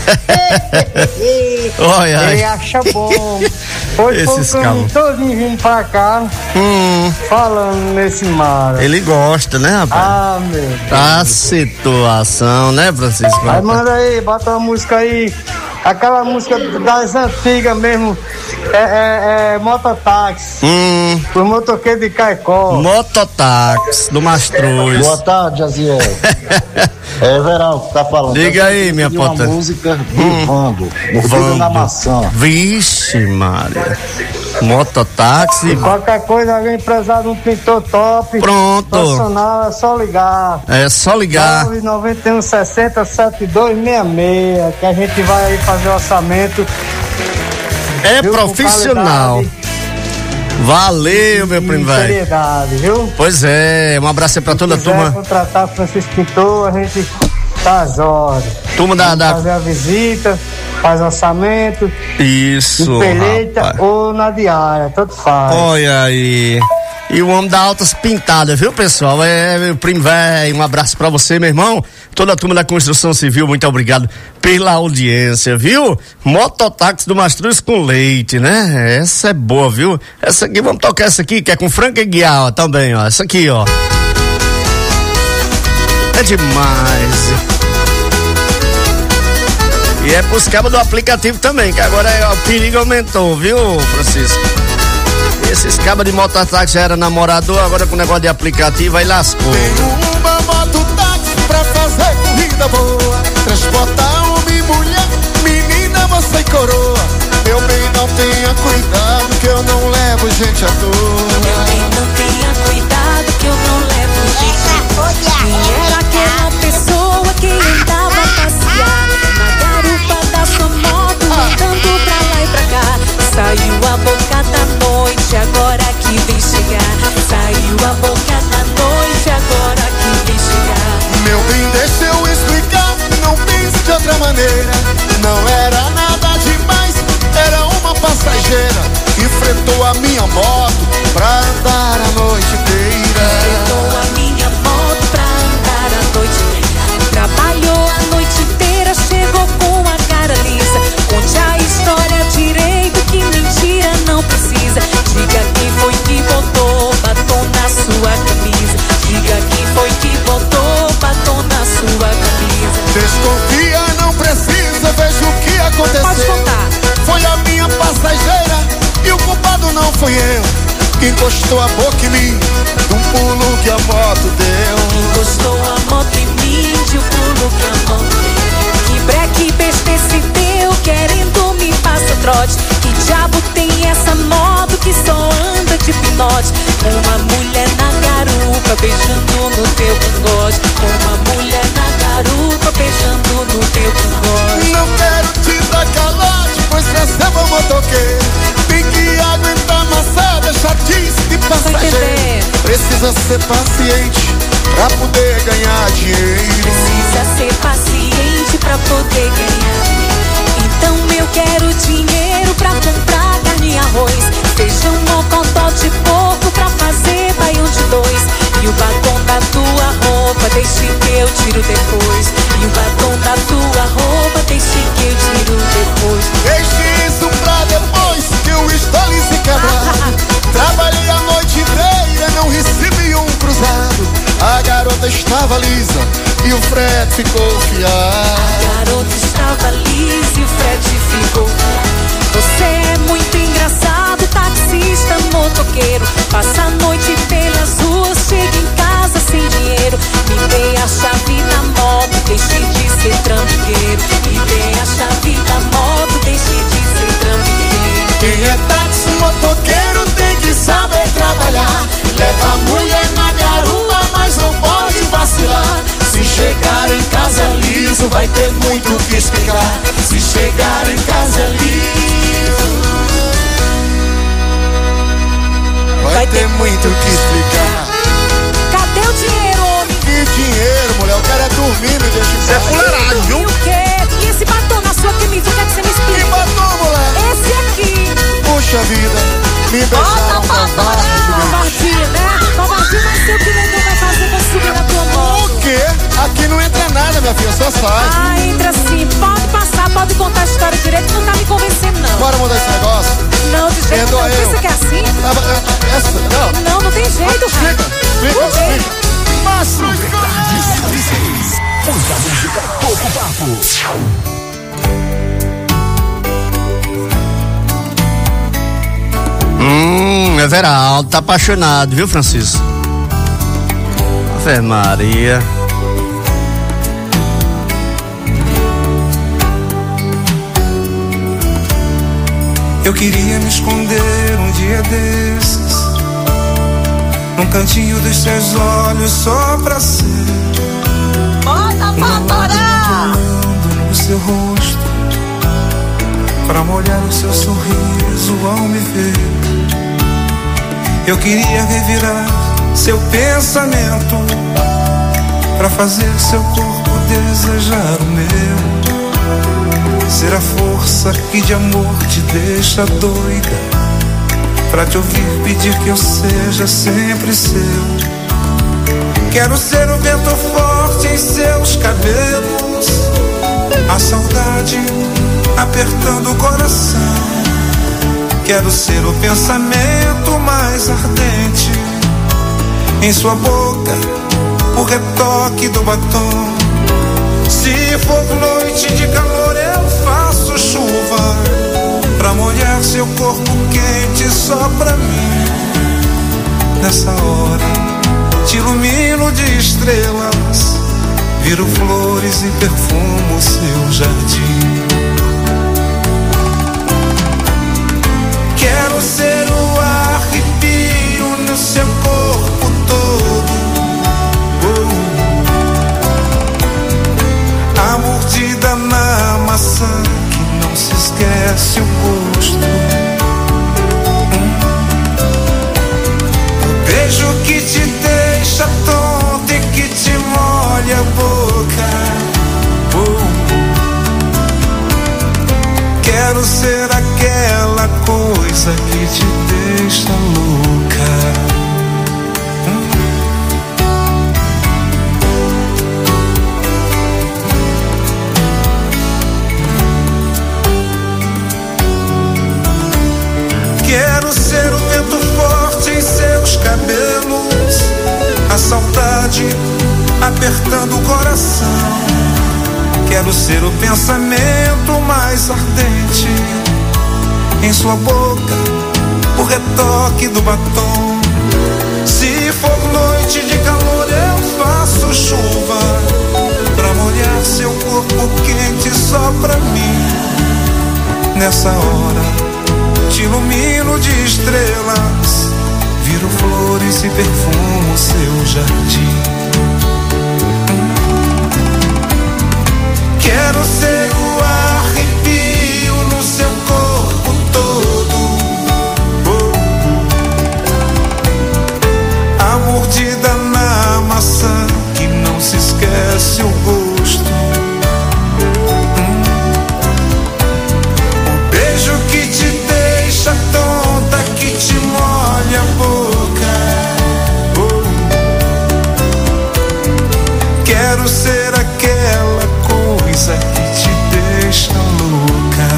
Olha, ele acha bom. Hoje esses foi o caminho todinho vindo pra cá, falando nesse mar. Ele gosta, né, rapaz? Ah, meu Deus. A situação, né, Francisco? Aí manda aí, bota uma música aí. Aquela música das antigas mesmo. Mototáxi. O motoqueiro de Caicó. Mototáxi do Mastruz. Boa tarde, Aziel. É Verão que tá falando. Diga aí, minha uma potência. música do Vando, no Filho da Maçã. Vixe, Maria. Mototáxi. E qualquer coisa, alguém precisar de um pintor top. Pronto. Profissional, é só ligar. É só ligar. 991 60 7266, que a gente vai aí fazer o orçamento. É profissional. Valeu, meu primo velho. Seriedade, viu? Pois é, um abraço aí pra toda a turma. Se quiser contratar Francisco Pintor, a gente tá às horas. Turma fazer a visita, faz orçamento. Isso, empelheita rapaz. ou na diária, tanto faz. Olha aí. E o homem da altas pintadas, viu, pessoal? É, meu primo velho, um abraço pra você, meu irmão. Toda a turma da construção civil, muito obrigado pela audiência, viu? Mototáxi do Mastruz com leite, né? Essa é boa, viu? Essa aqui, vamos tocar essa aqui, que é com Franca Guial também, ó. Essa aqui, ó. É demais. E é pros cabos do aplicativo também, que agora o perigo aumentou, viu, Francisco? Esses cabos de mototáxi já era namorador, agora com o negócio de aplicativo aí lascou. Tenho uma mototáxi pra fazer corrida boa, transportar homem e mulher, menina, moça e coroa. Meu bem, não tenha cuidado que eu não levo gente à toa. Meu bem, não tenha cuidado que eu não levo gente à toa. Quem era aquela pessoa que andava a passear na garupa da sua moto, andando pra lá e pra cá? Saiu a boca da noite, agora que vem chegar. Saiu a boca da noite, agora que vem chegar. Meu bem, deixa eu explicar, não pense de outra maneira. Não era nada demais, era uma passageira. Enfrentou a minha moto pra andar a noite inteira. Enfrentou a minha moto pra andar a noite inteira. Trabalhou a noite inteira, chegou com a cara lisa. Conte a história direito, que mentira não precisa. Diga quem foi que botou batom na sua camisa. Diga quem foi que botou batom na sua camisa. Desconfia, não precisa, veja o que aconteceu. Pode contar. Foi a minha passageira e o culpado não foi eu, que encostou a boca em mim de um pulo que a moto deu. Encostou a moto em mim de um pulo que a moto deu. Que breque besta esse deu, querendo me passar trote. Que diabo tem essa moto que só anda de pinote? Uma mulher na garupa beijando no teu cangote. Uma mulher na garupa beijando no teu cangote. Não quero te dar calote, pois receba o motoqueiro. Tem que aguentar maçada, chatice de passageiro. Precisa ser paciente pra poder ganhar dinheiro. Precisa ser paciente pra poder ganhar dinheiro. Então eu quero dinheiro pra comprar carne e arroz, feijão, mocotó de porco pra fazer baião de dois. E o batom da tua roupa deixe que eu tiro depois. E o batom da tua roupa deixe que eu tiro depois. Deixe isso pra depois que eu estou se quebrado. Trabalhei a noite inteira, não recebi um cruzado. A garota estava lisa e o frete ficou fiado. A garota estava lisa e o frete ficou fiado. Você é muito engraçado, taxista, motoqueiro. Passa a noite pelas ruas, chega em casa sem dinheiro. Me dê a chave da moto, deixe de ser trambiqueiro. Me dê a chave da moto, deixe de ser trambiqueiro. Quem é táxi, motoqueiro tem que saber trabalhar. Leva a mulher na garupa, mas não pode vacilar. Se chegar em casa liso, vai ter muito o que explicar. Se chegar em casa liso, vai ter muito o que explicar. Cadê o dinheiro, homem? Que dinheiro, mulher? O cara é dormindo, deixa eu Isso é fuleiragem, viu? E o quê? E esse batom na sua camisa? O que é que você me explica? Que batom, mulher? Esse aqui. Puxa vida, me beijaram Covardia, né? Covardia, mas sei o que ninguém vai fazer pra subir na tua moto. O quê? Aqui não entra nada, minha filha, só sai. Ah, entra sim. Pode passar, pode Bora mudar esse negócio. Não, de jeito Perdoa nenhum. eu. Pensa que é assim? Não tem jeito, Raio. Explica. Márcio Tardes 106. Muita música, pouco papo. Everaldo tá apaixonado, viu, Francisco? Ave Maria. Eu queria me esconder um dia desses, num cantinho dos seus olhos, só pra ser no seu rosto, pra molhar o seu sorriso ao me ver. Eu queria revirar seu pensamento, pra fazer seu corpo desejar o meu. Ser a força que de amor te deixa doida, pra te ouvir pedir que eu seja sempre seu. Quero ser o vento forte em seus cabelos, a saudade apertando o coração. Quero ser o pensamento mais ardente em sua boca, o retoque do batom. Se for noite de calor eu faço chuva, pra molhar seu corpo quente só pra mim. Nessa hora te ilumino de estrelas, viro flores e perfumo seu jardim. Quero ser o arrepio no seu corpo todo, a mordida na maçã que não se esquece o gosto, o beijo que te deixa tonto e que te molha a boca. Quero ser aquela coisa que te deixa louca. Quero ser o vento forte em seus cabelos, a saudade apertando o coração. Quero ser o pensamento mais ardente em sua boca, o retoque do batom. Se for noite de calor eu faço chuva, pra molhar seu corpo quente só pra mim. Nessa hora te ilumino de estrelas, viro flores e perfumo seu jardim. Quero ser o arrepio no seu corpo todo, a mordida na maçã que não se esquece o gosto, o beijo que te deixa tonta, que te molha a boca. Quero ser aquela coisa que te deixa louca.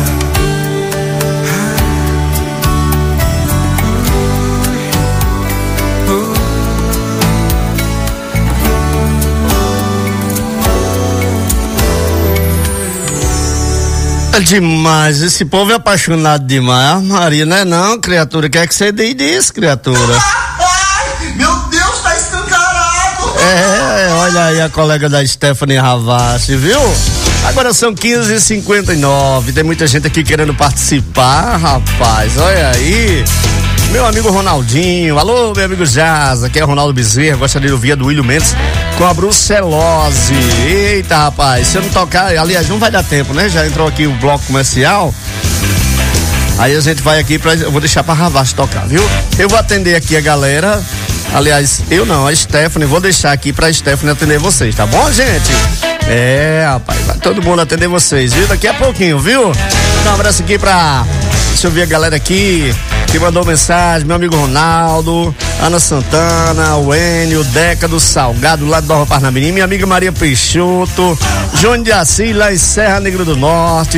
É demais, esse povo é apaixonado demais. Ah, Maria, não é não, criatura, quer que você dê disso, criatura? Ai, meu Deus, tá escancarado. Olha aí a colega da Stephanie Ravassi, viu? Agora são 15h59, tem muita gente aqui querendo participar, rapaz, olha aí. Meu amigo Ronaldinho, alô, meu amigo Jazz, aqui é Ronaldo Bezerra, gostaria de ouvir a do William Mendes com a brucelose. Eita, rapaz, se eu não tocar, aliás, não vai dar tempo, né? Já entrou aqui o bloco comercial. Aí a gente vai aqui eu vou deixar pra Ravassi tocar, viu? Eu vou atender aqui a galera, aliás, eu não, a Stephanie, vou deixar aqui pra Stephanie atender vocês, tá bom, gente? Rapaz, vai todo mundo atender vocês, viu? Daqui a pouquinho, viu? Um abraço aqui deixa eu ver a galera aqui que mandou mensagem, meu amigo Ronaldo, Ana Santana, o Enio, Deca do Salgado, lá do Nova Parnamirim, minha amiga Maria Peixoto, João de Assis, lá em Serra Negra do Norte,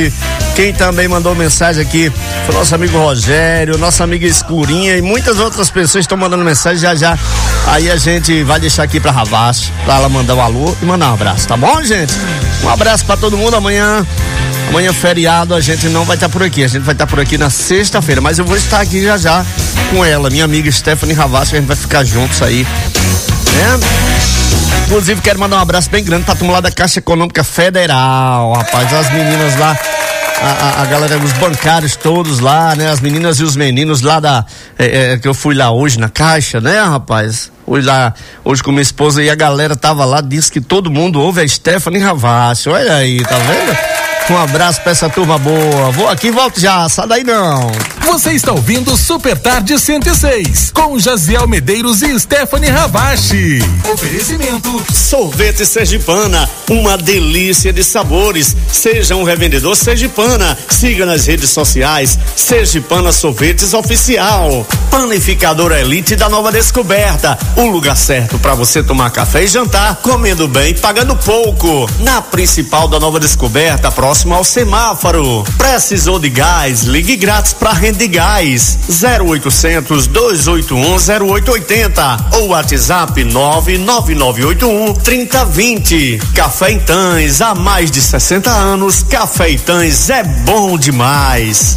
Quem também mandou mensagem aqui foi nosso amigo Rogério, nossa amiga Escurinha e muitas outras pessoas estão mandando mensagem já. Aí a gente vai deixar aqui pra Ravache, pra ela mandar um alô e mandar um abraço, tá bom, gente? Um abraço pra todo mundo. Amanhã feriado, a gente não vai estar por aqui, a gente vai estar por aqui na sexta-feira, mas eu vou estar aqui já com ela, minha amiga Stephanie Ravache, a gente vai ficar juntos aí, né? Inclusive quero mandar um abraço bem grande pra turma lá da Caixa Econômica Federal, rapaz, as meninas lá, a galera, os bancários todos lá, né? As meninas e os meninos lá que eu fui lá hoje na Caixa, né, rapaz? Hoje com minha esposa e a galera tava lá, disse que todo mundo ouve a Stephanie Ravache, olha aí, tá vendo? Um abraço pra essa turma boa. Vou aqui e volto já, sai daí não. Você está ouvindo Super Tarde 106, com Jaziel Medeiros e Stephanie Ravache. Oferecimento Sorvete Sergipana, uma delícia de sabores. Seja um revendedor Sergipana. Siga nas redes sociais Sergipana Sorvetes Oficial. Panificadora Elite da Nova Descoberta, o lugar certo para você tomar café e jantar, comendo bem, pagando pouco. Na principal da Nova Descoberta, próximo ao semáforo. Precisou de gás? Ligue grátis para Rede Gás 0800 281 0880 ou WhatsApp 99981 3020. Café Itãs, há mais de 60 anos, Café Itãs é bom demais.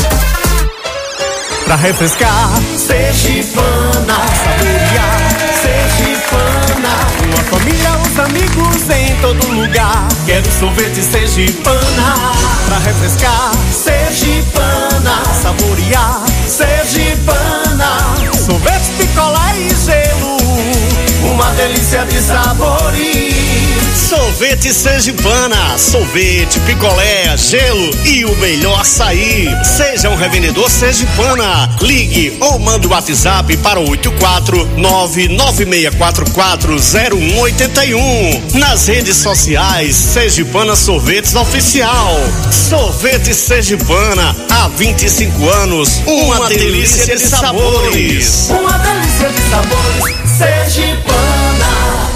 Pra refrescar, Sergipana, saborear, Sergipana, uma família, os amigos em todo lugar. Quero sorvete Sergipana, pra refrescar, Sergipana, saborear, Sergipana, sorvete, picolé e gelo, uma delícia de sabores. Sorvete Sergipana, sorvete, picolé, gelo e o melhor açaí. Seja um revendedor Sergipana. Ligue ou mande o WhatsApp para 84996440181. Nas redes sociais Sergipana Sorvetes Oficial. Sorvete Sergipana, há 25 anos, uma delícia de sabores. Uma delícia de sabores, Sergipana.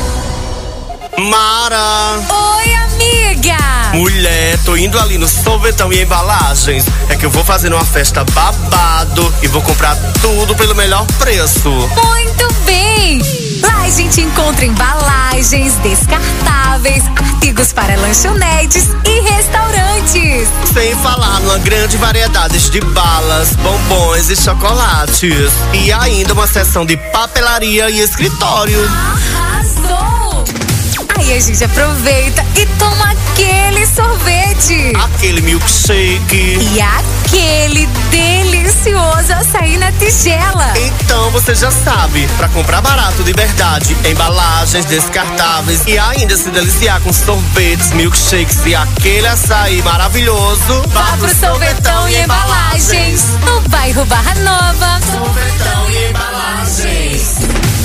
Mara. Oi, amiga. Mulher, tô indo ali no Sorvetão e Embalagens. É que eu vou fazer uma festa babado e vou comprar tudo pelo melhor preço. Muito bem. Lá a gente encontra embalagens, descartáveis, artigos para lanchonetes e restaurantes. Sem falar numa grande variedade de balas, bombons e chocolates. E ainda uma seção de papelaria e escritório. Arrasou! Aí a gente aproveita e toma aquele sorvete. Aquele milkshake. E aquele delicioso açaí na tigela. Então você já sabe, pra comprar barato de verdade, embalagens descartáveis e ainda se deliciar com sorvetes, milkshakes e aquele açaí maravilhoso, vá pro Sorvetão e Embalagens, no bairro Barra Nova. Sorvetão e Embalagens.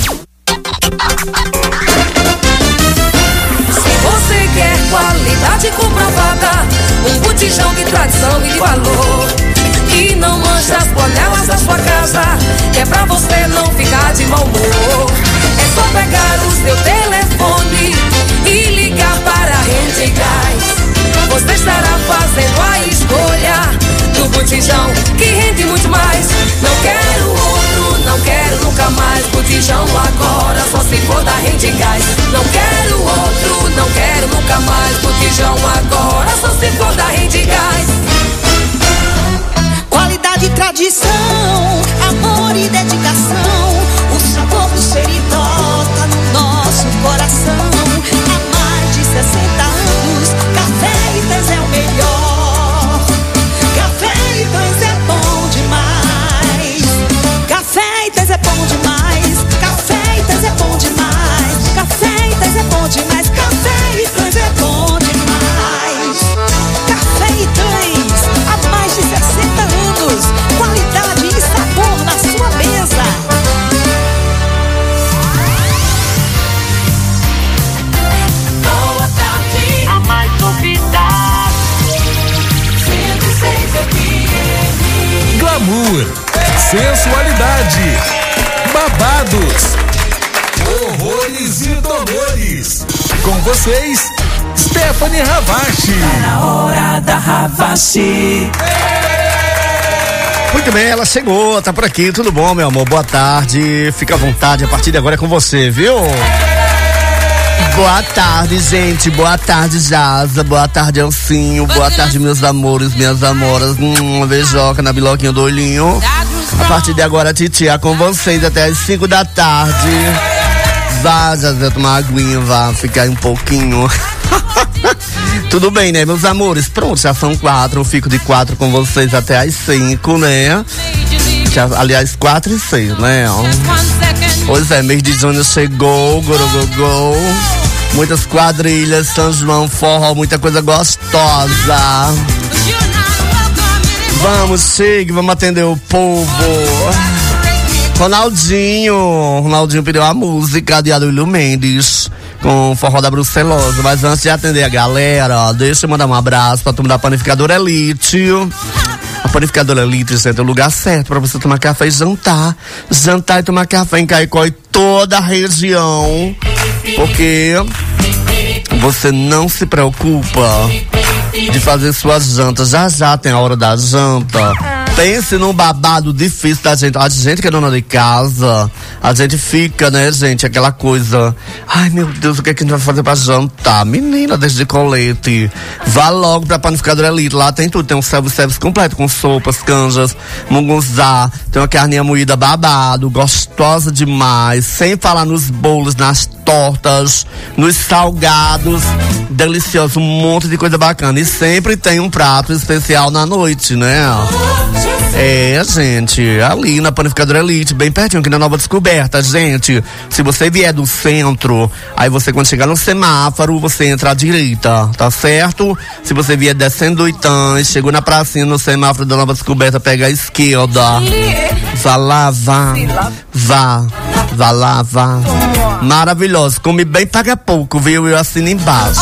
Você quer qualidade comprovada, um botijão de tradição e de valor, que não mancha as panelas da sua casa, que é pra você não ficar de mau humor. É só pegar o seu telefone e ligar para a Rede Gás. Você estará fazendo a escolha do botijão que rende muito mais. Não quero outro, não quero nunca mais. Botijão agora só se for da Rede Gás. Não quero outro, não quero nunca mais. Botijão agora só se for da Rede Gás. Qualidade e tradição, amor e dedicação. O sabor do Seridó tá no nosso coração. Há mais de 60 anos, Café Itãs é o melhor. Café Itãs é bom demais. Café Itãs é bom demais. Café Itãs é bom demais. Café Itãs é bom demais. Café Itãs é bom demais. Café Itãs, há mais de 60 anos. Qualidade e sabor na sua mesa. Boa tarde. A mais novidade. 106 FM. glamour, sensualidade, babados, horrores e dolores. Com vocês, Stephanie Ravache. Tá na hora da Ravache. Muito bem, ela chegou, tá por aqui, tudo bom, meu amor? Boa tarde, fica à vontade, a partir de agora é com você, viu? Boa tarde, gente, boa tarde, Jaza, boa tarde, Elcinho, boa tarde, meus amores, minhas amoras, uma beijoca na biloquinha do olhinho. A partir de agora, titia, com vocês até as 5 da tarde. Vá, Jaza, tomar uma aguinha, vá ficar um pouquinho. Tudo bem, né, meus amores? Pronto, já são 4, eu fico de 4 com vocês até as 5, né? Já, aliás, 4 e 6, né? Pois é, mês de junho chegou, gorogogô. Muitas quadrilhas, São João, forró, muita coisa gostosa. Vamos, chegue, vamos atender o povo. Ronaldinho pediu a música de Aduílio Mendes com forró da Brucelosa, mas antes de atender a galera, deixa eu mandar um abraço pra turma da Panificadora Elite. A Panificadora Elite, gente, é o lugar certo pra você tomar café e jantar e tomar café em Caicó e toda a região, porque você não se preocupa de fazer suas jantas, já tem a hora da janta. Pense num babado difícil da gente. A gente que é dona de casa, a gente fica, né, gente, aquela coisa. Ai, meu Deus, o que é que a gente vai fazer pra jantar? Menina, desde colete. Vá logo pra Panificadora Elite. Lá tem tudo. Tem um self-service completo com sopas, canjas, mungunzá. Tem uma carninha moída babado, gostosa demais. Sem falar nos bolos, nas tortas, nos salgados. Delicioso, um monte de coisa bacana. E sempre tem um prato especial na noite, né? É, gente, ali na Panificadora Elite, bem pertinho, aqui na Nova Descoberta, gente. Se você vier do centro, aí você, quando chegar no semáforo, você entra à direita, tá certo? Se você vier descendo do Itã, chegou na pracinha, no semáforo da Nova Descoberta, pega a esquerda. Vá lá, vá lá. Maravilhoso, come bem, paga pouco, viu? Eu assino embaixo.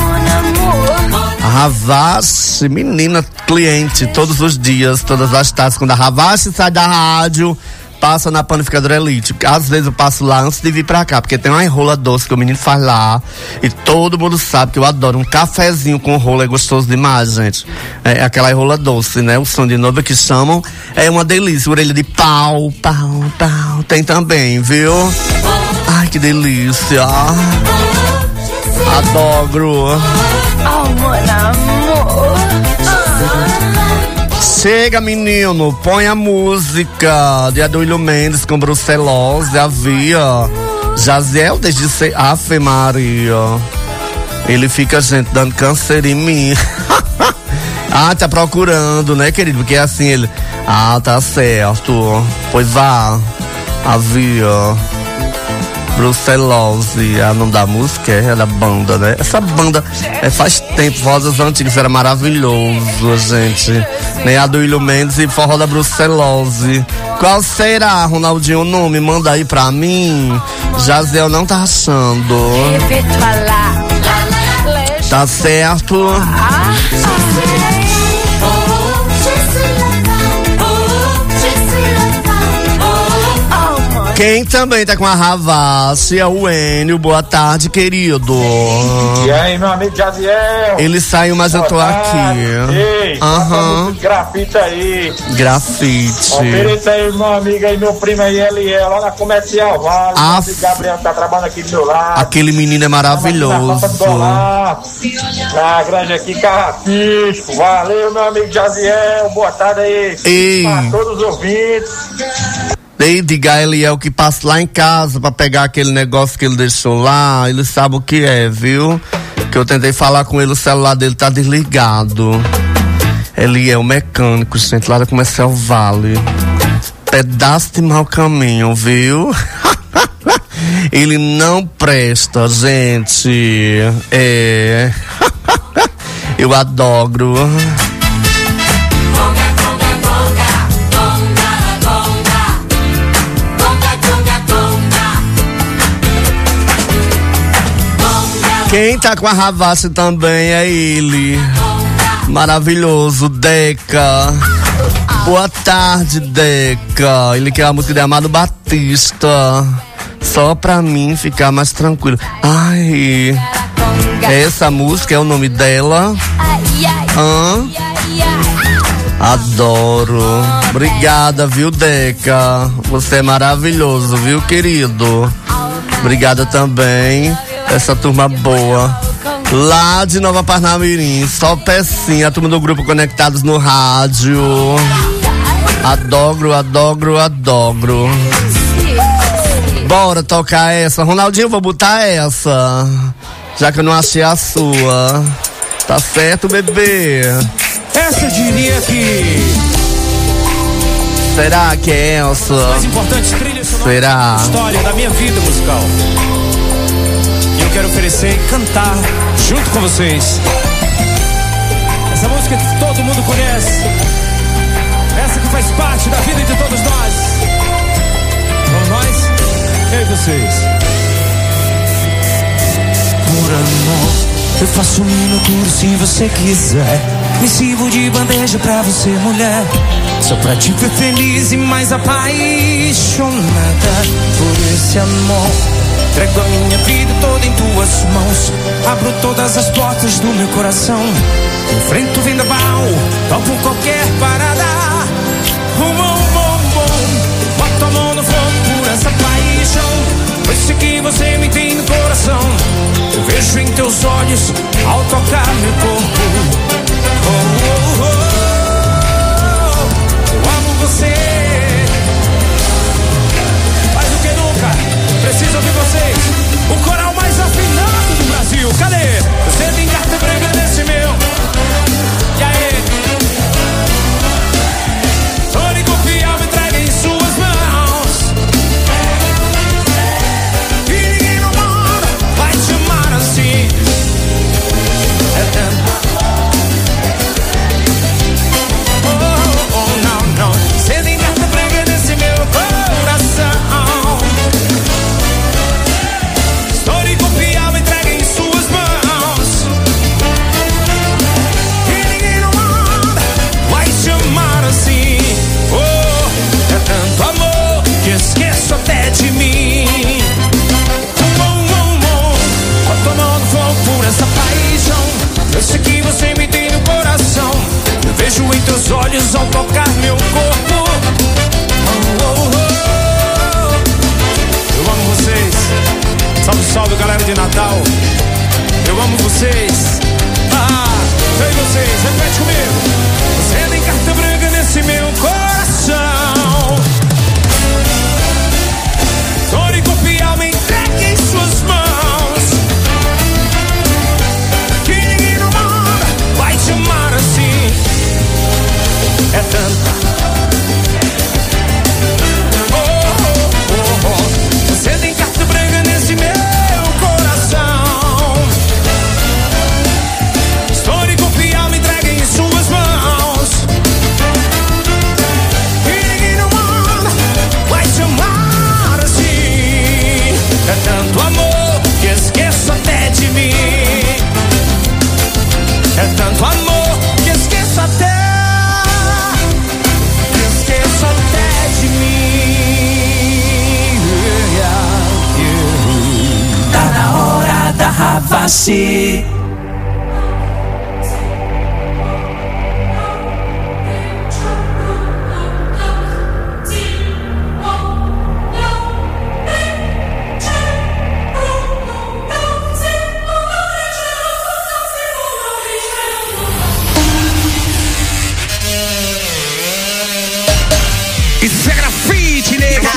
A Ravache, menina, cliente, todos os dias, todas as tardes, quando a Ravache sai da rádio, passa na Panificadora Elite. Às vezes eu passo lá antes de vir pra cá, porque tem uma enrola doce que o menino faz lá, e todo mundo sabe que eu adoro um cafezinho com rola, é gostoso demais, gente. É aquela enrola doce, né? O som de noiva que chamam, é uma delícia. Orelha de pau, tem também, viu? Ai, que delícia. Adoro. Chega, menino, põe a música de Aduílio Mendes com Brucelosa, havia Jaziel desde ser Ave Maria. Ele fica, gente, dando câncer em mim. Tá procurando, né, querido? Porque assim ele. Tá certo. Pois vá. Havia Brucelosa, o nome da música é da banda, né? Essa banda faz tempo, Rosas Antigas era maravilhoso, gente. Nem Aduílio Mendes e forró da Brucelosa. Qual será, Ronaldinho, o nome? Manda aí pra mim. Jaziel não tá achando. Tá certo? Quem também tá com a Ravache é o Enio. Boa tarde, querido. E aí, meu amigo Jaziel? Ele saiu, mas eu tô aqui. Ei, grafite aí. Grafite. Ofereça aí, meu amigo aí, meu primo aí, Eliel, lá na Comercial Vale. O amigo Gabriel tá trabalhando aqui do meu lado. Aquele menino é maravilhoso. Na grande aqui, Carrapisco. Valeu, meu amigo Jaziel. Boa tarde aí. Ei. Pra todos os ouvintes. Ei, diga a Eliel que passa lá em casa pra pegar aquele negócio que ele deixou lá. Ele sabe o que é, viu? Que eu tentei falar com ele, o celular dele tá desligado. Eliel, mecânico, gente, lá da Comercial Vale. Pedaço de mau caminho, viu? Ele não presta, gente. Eu adoro. Quem tá com a Ravache também é ele. Maravilhoso, Deca. Boa tarde, Deca. Ele quer a música de Amado Batista. só pra mim ficar mais tranquilo. Ai, essa música é o nome dela. Adoro. Obrigada, viu, Deca? Você é maravilhoso, viu, querido? Obrigada também, essa turma boa. Lá de Nova Parnamirim, só pecinha, a turma do grupo Conectados no Rádio. Adoro, adoro, adoro. Bora tocar essa. Ronaldinho, vou botar essa, já que eu não achei a sua. Tá certo, bebê? Essa eu diria que... Será que é essa? As mais importantes trilhas sonoras da história da minha vida musical. E eu quero oferecer e cantar junto com vocês essa música que todo mundo conhece, essa que faz parte da vida de todos nós. Vamos nós? Eu e vocês. Por amor, eu faço um minuto se você quiser. Me sirvo de bandeja pra você, mulher, só pra te ver feliz e mais apaixonada por esse amor. Entrego a minha vida toda em tuas mãos, abro todas as portas do meu coração, enfrento o vendaval, topo qualquer parada. Boto a mão no fogo por essa paixão, pois sei que você me tem no coração. Eu vejo em teus olhos ao tocar meu corpo. Eu amo você mais do que nunca. Preciso ouvir vocês, o coral mais afinado do Brasil. Cadê? Você tem carta branca nesse meu. E aí? Tônico Fiel me entrega em suas mãos, e ninguém no mundo vai te amar assim. Esqueço até de mim. Bota a mão no fogo por essa paixão, eu sei que você me tem no coração. Eu vejo em teus olhos ao tocar meu corpo. Eu amo vocês. Salve, salve, galera de Natal. Eu amo vocês. Eu e vocês, repete comigo. Você tem carta branca nesse meu coração. Tônico Fiel me entrega em suas mãos, que ninguém no mundo vai te amar assim. É tanto. Você tem carta branca nesse meu coração. Tônico Fiel me entrega em suas mãos, que ninguém no mundo vai te amar assim. É tanto amor que esqueço até de mim. É tanto amor que esqueço até de mim. Tá na hora da Ravache. Isso é grafite, nega.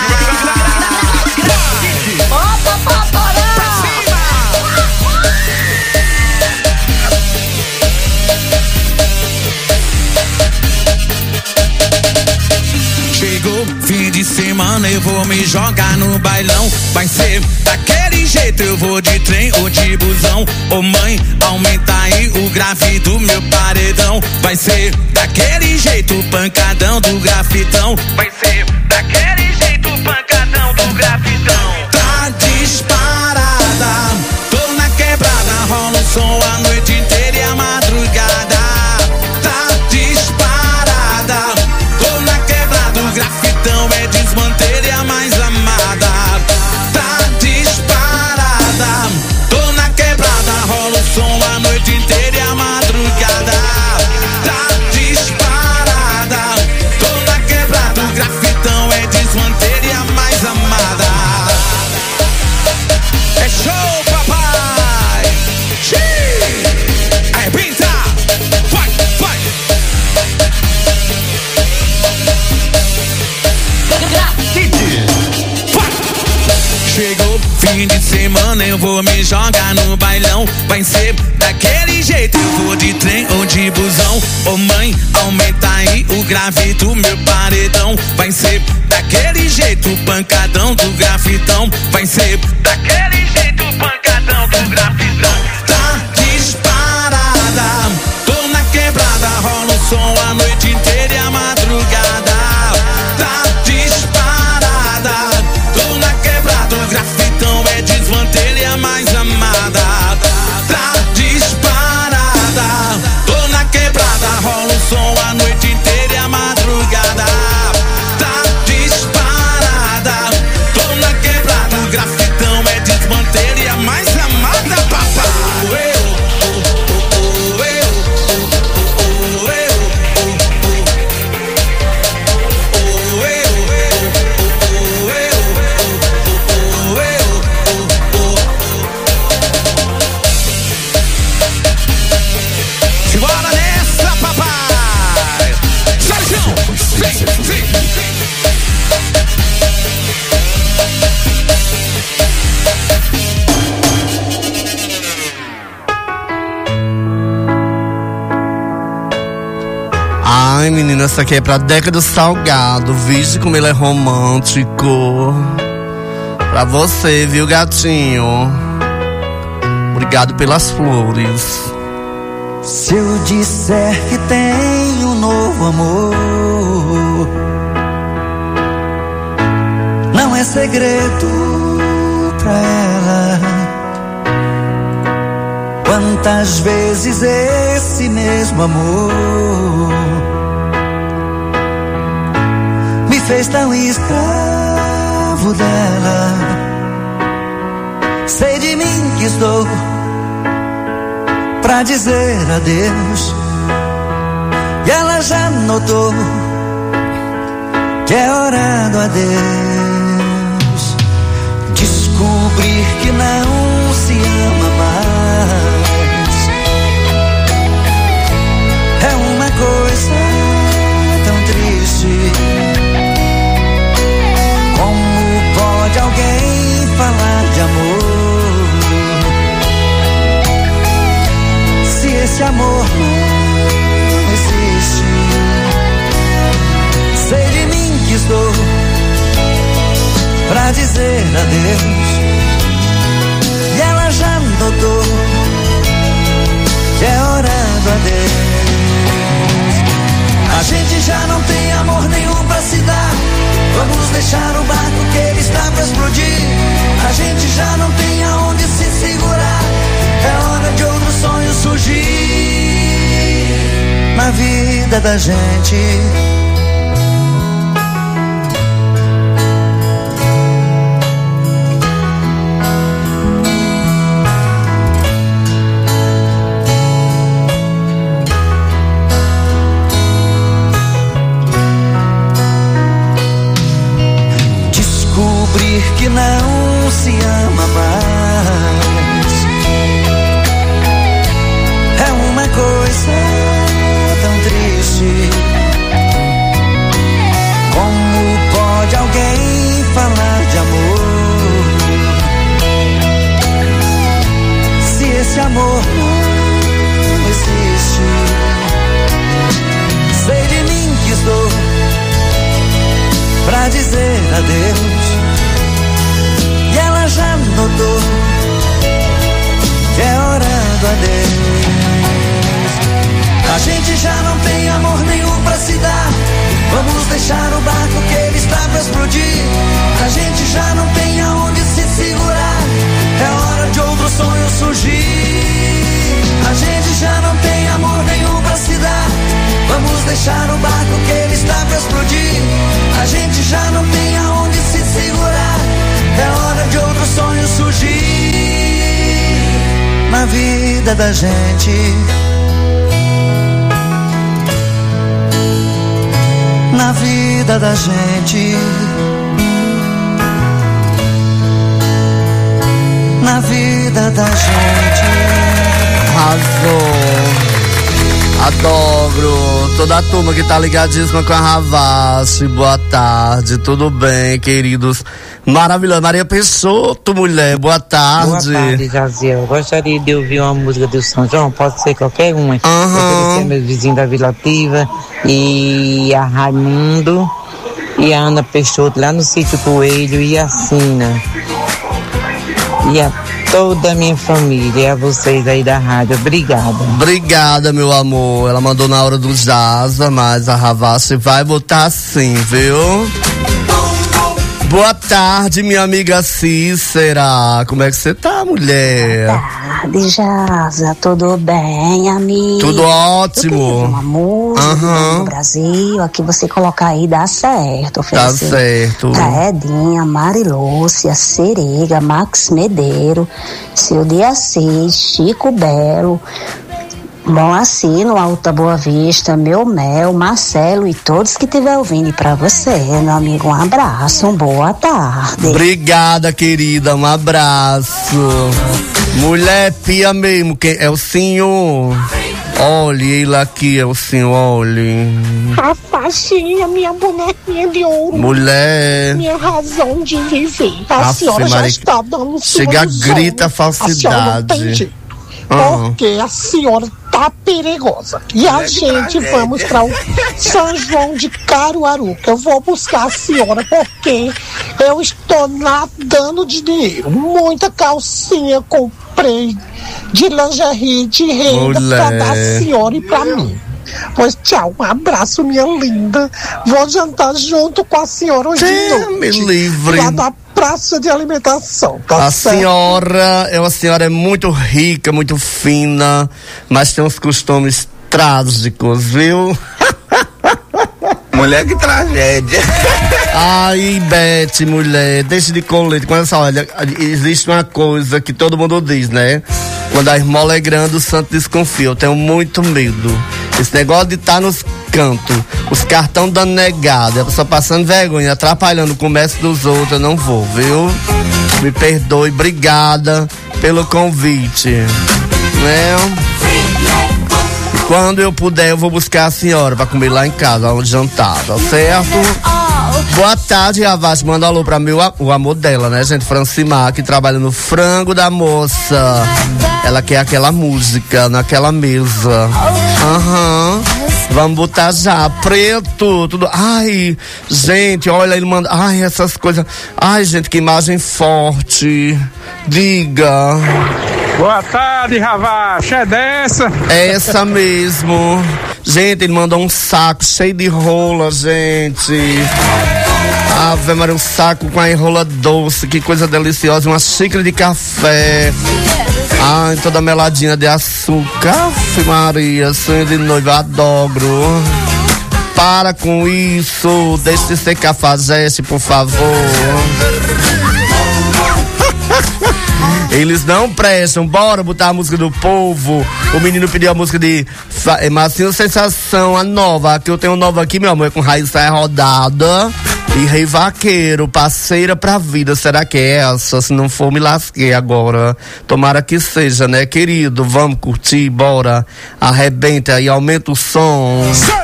Chegou fim de semana, eu vou me jogar no bailão. Vai ser daquele jeito, eu vou de trem ou de busão. Ô mãe, aumenta aí o grave do meu paredão. Vai ser daquele jeito, pancadão do grafitão. Vai ser daquele jeito, pancadão do grafitão. Tá disparada, tô na quebrada, rola o som a noite inteira e a madrugada. Tá disparada, tô na quebrada, o grafitão é desmantelha e a mais amada. Tá vou me jogar no bailão. Vai ser daquele jeito, eu vou de trem ou de busão. Ô mãe, aumenta aí o grave do meu paredão. Vai ser daquele jeito, pancadão do grafitão. Vai ser daquele jeito, pancadão do grafitão. Tá disparada, tô na quebrada, rola o som a noite inteira e a madrugada. Tá disparada, tô na quebrada, o grafitão é desmantelha e a mais amada. Tá disparada, tô na quebrada, rola o som a noite inteira e a madrugada. Tá disparada, tô na quebrada, o grafitão é desmantelha e a mais amada, papai. Simbora nessa, papai! Sérgio! Sim! Ai, menina, essa aqui é pra Deca do Salgado. Viste como ele é romântico. Pra você, viu, gatinho? Obrigado pelas flores. Se eu disser que tenho um novo amor, não é segredo pra ela. Quantas vezes esse mesmo amor me fez tão escravo dela. Sei de mim que estou pra dizer adeus, e ela já notou que é hora do adeus. Descobrir que não se ama mais é uma coisa tão triste. Como pode alguém falar de amor se esse amor não existe? Sei de mim que estou pra dizer adeus, e ela já notou que é hora do adeus. A gente já não tem amor nenhum pra se dar. Vamos deixar o barco que ele está pra explodir. A gente já não tem aonde se segurar. É hora de outro sonho surgir na vida da gente. Descobrir que não se ama mais é uma coisa tão triste. Como pode alguém falar de amor se esse amor não existe? Sei de mim que estou pra dizer adeus, e ela já notou que é hora do adeus. A gente já não tem amor nenhum pra se dar. Vamos deixar o barco que ele está pra explodir. A gente já não tem aonde se segurar. É hora de outro sonho surgir. A gente já não tem amor nenhum pra se dar. Vamos deixar o barco que ele está pra explodir. A gente já não tem aonde se segurar. É hora de outro sonho surgir na vida da gente. Na vida da gente. Na vida da gente. Arrasou. Adoro toda a turma que tá ligadíssima com a Havassi. Boa tarde, tudo bem, queridos? Maravilhosa. Maria Peixoto, mulher, boa tarde. Boa tarde, Jaziel. Gostaria de ouvir uma música do São João, pode ser qualquer uma. Oferecer meus vizinhos da Vila Ativa e a Raimundo e a Ana Peixoto lá no Sítio Coelho e a Sina. E a toda a minha família, e a vocês aí da rádio. Obrigada. Obrigada, meu amor. Ela mandou na hora do Jaza, mas a Ravassi vai botar sim, viu? Boa tarde, minha amiga Cícera. Como é que você tá, mulher? Boa tarde, Jaza. Tudo bem, amigo? Tudo ótimo. Uma música no Brasil, aqui você colocar aí dá certo. Tá certo. Pra Edinha, Marilúcia, Serega, Max Medeiro, Seu Dia 6, Chico Belo, Bom Assino, Alta Boa Vista, Meu Mel, Marcelo e todos que estiver ouvindo. E pra você, meu amigo, um abraço, uma boa tarde. Obrigada, querida, um abraço. Mulher pia mesmo, quem é o senhor? Olha ele aqui, é o senhor, olhe. A faixinha, minha bonequinha de ouro. Mulher. Minha razão de viver. A senhora já está dando chega, grita a falsidade. A senhora não tem jeito. Porque a senhora tá perigosa. E a gente vamos para o São João de Caruaru, que eu vou buscar a senhora porque eu estou nadando de dinheiro. Muita calcinha comprei de lingerie, de renda para dar a senhora e para mim. Pois tchau, um abraço, minha linda. Vou jantar junto com a senhora hoje de noite. Me livre. Lá da praça de alimentação, tá a certo? A senhora é muito rica, muito fina, mas tem uns costumes trágicos, viu? Mulher, que tragédia. Ai, Beth, mulher, deixa de colete. Quando essa, olha, existe uma coisa que todo mundo diz, né? Quando a esmola é grande, o santo desconfia. Eu tenho muito medo. Esse negócio de estar nos cantos, os cartão dando negado, a pessoa passando vergonha, atrapalhando o comércio dos outros, eu não vou, viu? Me perdoe, obrigada pelo convite, né? Quando eu puder, eu vou buscar a senhora pra comer lá em casa, onde jantar, tá certo? Boa tarde, Ravassi. Manda alô pra mim, o amor dela, né, gente? Francimar, que trabalha no Frango da Moça. Ela quer aquela música naquela mesa. Vamos botar já, preto, tudo. Ai, gente, olha, ele manda. Ai, essas coisas. Ai, gente, que imagem forte. Diga. Boa tarde, Ravassi. É dessa? É essa mesmo. Gente, ele mandou um saco cheio de rola, gente. Ave Maria, um saco com a enrola doce, que coisa deliciosa. Uma xícara de café. Ai, toda meladinha de açúcar. Ave Maria, sonho de noiva, adoro. Para com isso, deixe de ser cafajeste, por favor. Eles não prestam, bora botar a música do povo. O menino pediu a música de Marcinho Sensação, a nova. Aqui eu tenho nova aqui, meu amor, é com Raíssa Rodada e Rei Vaqueiro, parceira pra vida. Será que é essa? Se não for, me lasquei agora. Tomara que seja, né, querido? Vamos curtir, bora. Arrebenta e aumenta o som.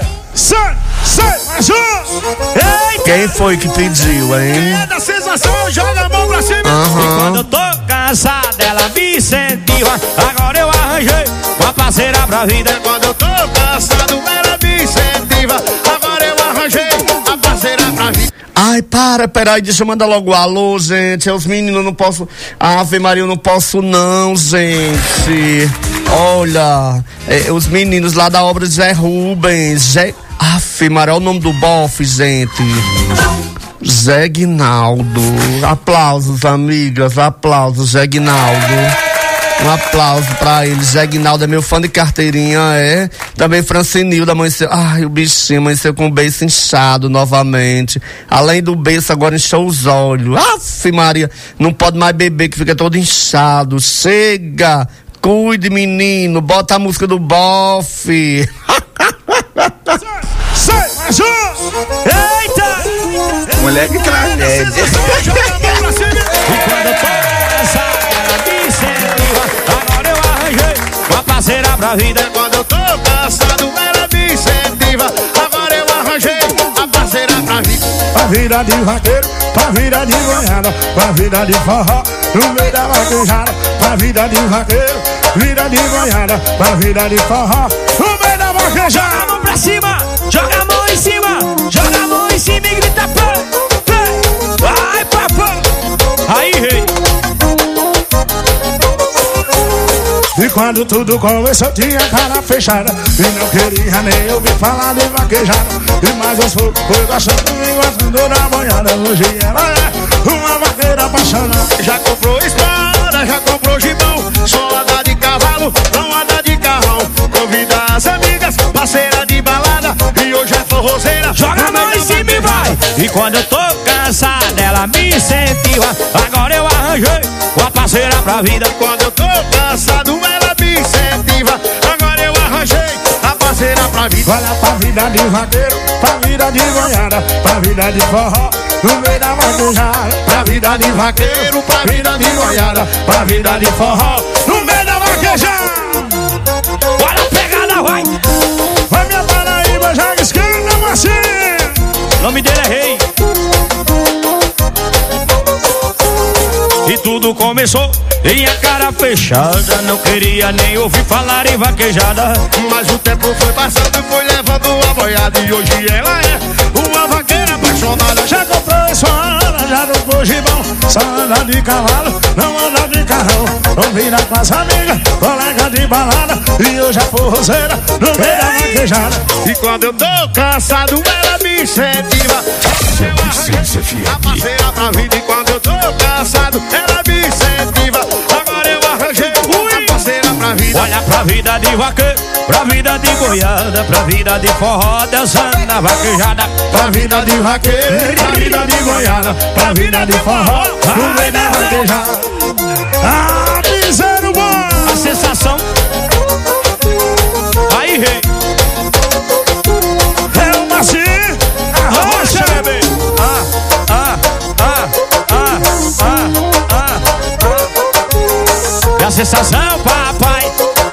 Quem foi que pediu, hein? É da sensação, joga a mão pra cima. E quando eu tô cansada, ela me incentiva. Agora eu arranjei uma parceira pra vida. Quando eu tô cansado, ela me incentiva. Agora eu arranjei uma parceira pra vida. Ai, peraí, deixa eu mandar logo alô, gente. Os meninos não posso. Ave Maria, eu não posso não, gente. Olha, os meninos lá da obra de Zé Rubens. Ave Maria, olha o nome do bofe, gente. Zé Guinaldo. Aplausos, amigas, aplausos, Zé Guinaldo. Um aplauso pra ele. Zé Guinaldo é meu fã de carteirinha, é. Também Francinilda amanheceu. Ai, o bichinho amanheceu com o beiço inchado novamente. Além do beiço, agora encheu os olhos. Aff, Maria, não pode mais beber que fica todo inchado. Chega! Cuide, menino. Bota a música do bofe. Eita! Mulher, que tragédia. E quando eu tô cansado, ela me incentiva. Agora eu arranjei uma parceira pra vida. Quando eu tô cansado, ela me incentiva. Agora eu arranjei uma parceira pra vida. pra vida de vaqueiro, pra vida de goiaba, pra vida de forró, no meio da vaquejada, pra vida de vaqueiro, vida de goiaba, pra vida de forró, no meio da vaquejada. Joga a mão pra cima, joga a mão em cima, joga a mão em cima e grita pé, pé, vai papai. Aí, rei. E quando tudo começou tinha cara fechada e não queria nem ouvir falar de vaquejada. E mais os foi gostando e gostando da boiada. Hoje ela é uma vaqueira apaixonada. Já comprou espada, já comprou gibão, só anda de cavalo, não anda de carrão. Convida as amigas, parceira de balada, e hoje é forrozeira. Joga a mão em cima e vai. E quando eu tô cansada ela me incentiva. Agora eu arranjei uma parceira pra vida. Quando eu tô cansado ela me incentiva. Agora eu arranjei a parceira pra vida. Olha pra vida de vaqueiro, pra vida de goiaba, pra vida de forró, no meio da vaquejada. Pra vida de vaqueiro, pra vida de goiaba, pra vida de forró, no meio da vaquejada. Olha a pegada, vai. Vai minha Paraíba, joga esquerda, Marcinho. O nome dele é Rei. E tudo começou em a cara fechada. Não queria nem ouvir falar em vaquejada. Mas o tempo foi passando e foi levando a boiada. E hoje ela é uma vaqueira apaixonada. Já comprou espada, já comprou gibão, só anda de cavalo, não anda de carrão. Combina com as amigas, colega de balada, e hoje é forrozeira, no meio da vaquejada. E quando eu tô cansado ela me incentiva. A parceira pra vida. E quando eu tô cansado ela me incentiva. Agora eu arranjei a parceira pra vida. Olha pra vida de vaqueiro, pra vida de goiada, pra vida de forró, dançando na vaquejada. Pra vida de vaqueiro, pra vida de goiaba, pra vida de forró, no meio da vaquejada. Ah, piseiro bom! A sensação. Aí, Rei. É o Marcinho, arrocha, bebê. E a sensação, papai,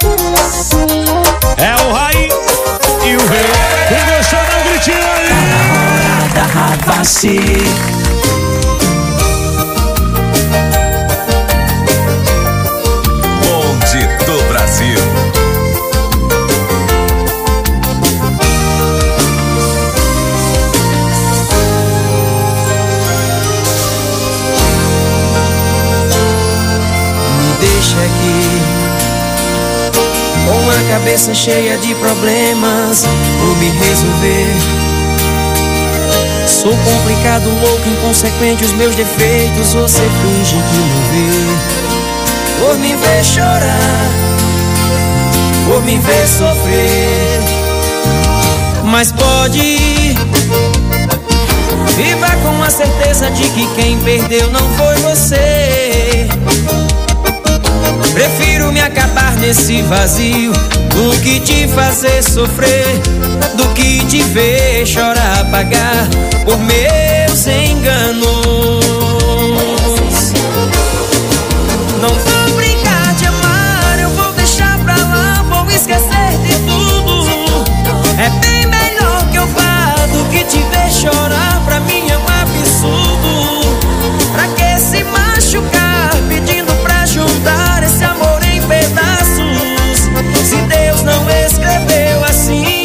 é o Raí e o Rei. Quem gostou dá um gritinho aí. Hora da Ravache. Bonde do Brasil. Aqui com a cabeça cheia de problemas por me resolver. Sou complicado, louco, inconsequente, os meus defeitos você finge que não vê. Por me ver chorar, por me ver sofrer. Mas pode ir, viva com a certeza de que quem perdeu não foi você. Prefiro me acabar nesse vazio do que te fazer sofrer, do que te ver chorar, pagar por meus enganos. Não vou brincar de amar, eu vou deixar pra lá, vou esquecer de tudo. É bem melhor que eu vá do que te ver chorar, pra mim é um absurdo. Pra que se machucar pedindo pra juntar esse amor em pedaços, se Deus não escreveu assim?